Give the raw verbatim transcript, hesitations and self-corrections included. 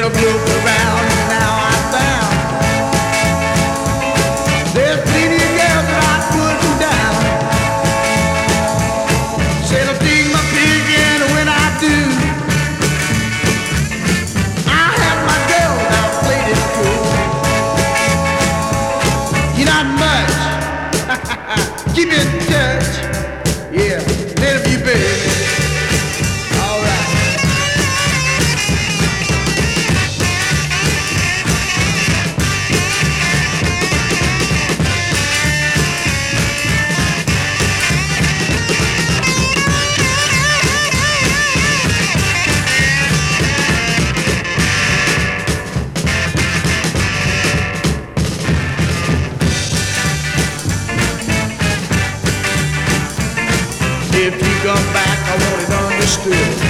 never look around. Now I found there's plenty of girls that I put down. Said I'll dig my pig in when I do. I have my girl, now played it cool. You're not much. Keep in touch. Yeah, later be baby. All right. If you come back, I want it understood.